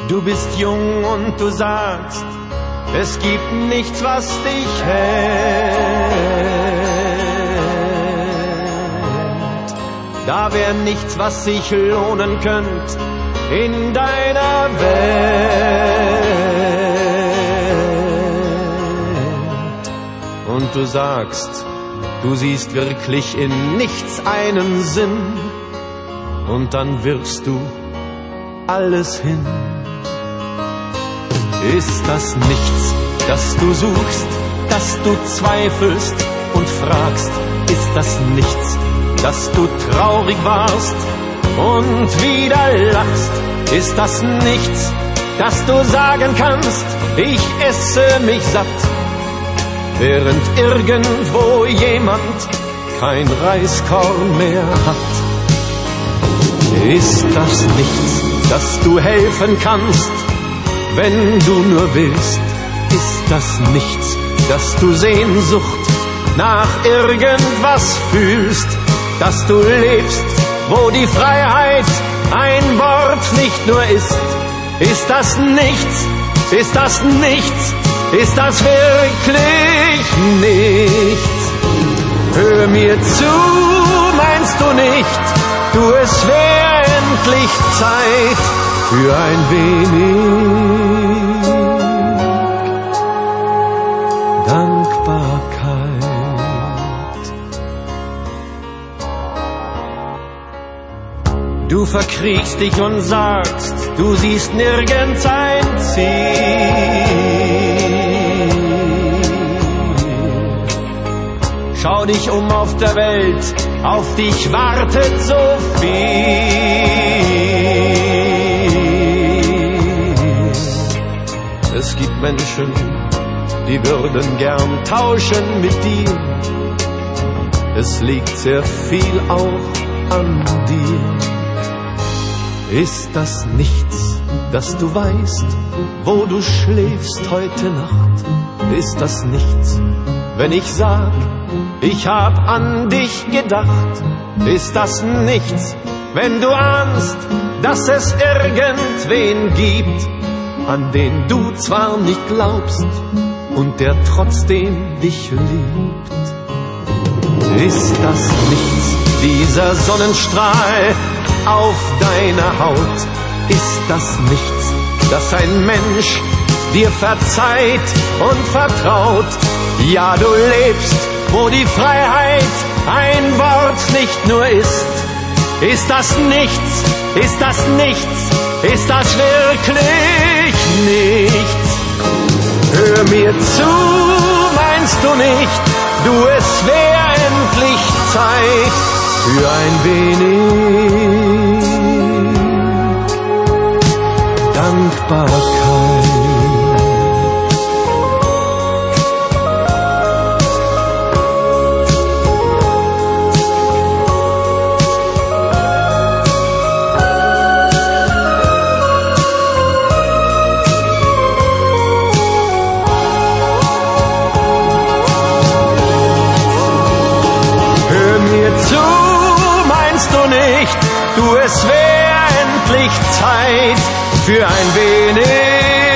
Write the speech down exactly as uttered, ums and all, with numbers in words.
Du bist jung und du sagst, es gibt nichts, was dich hält. Da wär nichts, was sich lohnen könnt in deiner Welt. Und du sagst, du siehst wirklich in nichts einen Sinn. Und dann wirfst du alles hin. Ist das nichts, das du suchst, dass du zweifelst und fragst? Ist das nichts, dass du traurig warst und wieder lachst? Ist das nichts, dass du sagen kannst, ich esse mich satt, während irgendwo jemand kein Reiskorn mehr hat? Ist das nichts, dass du helfen kannst, wenn du nur willst? Ist das nichts, dass du Sehnsucht nach irgendwas fühlst? Dass du lebst, wo die Freiheit ein Wort nicht nur ist? Ist das nichts? Ist das nichts? Ist das wirklich nichts? Hör mir zu, meinst du nicht, du, es wär endlich Zeit für ein wenig Dankbarkeit. Du verkriechst dich und sagst, du siehst nirgends ein Ziel. Schau dich um auf der Welt, auf dich wartet so viel. Es gibt Menschen, die würden gern tauschen mit dir. Es liegt sehr viel auch an dir. Ist das nichts, dass du weißt, wo du schläfst heute Nacht? Ist das nichts, wenn ich sag, ich hab an dich gedacht? Ist das nichts, wenn du ahnst, dass es irgendwen gibt, an den du zwar nicht glaubst und der trotzdem dich liebt? Ist das nichts, dieser Sonnenstrahl auf deiner Haut? Ist das nichts, dass ein Mensch dir verzeiht und vertraut? Ja, du lebst, wo die Freiheit ein Wort nicht nur ist. Ist das nichts? Ist das nichts? Ist das wirklich nichts? Hör mir zu, meinst du nicht, du, es wär endlich Zeit für ein wenig Dankbarkeit. Du, es wär endlich Zeit für ein wenig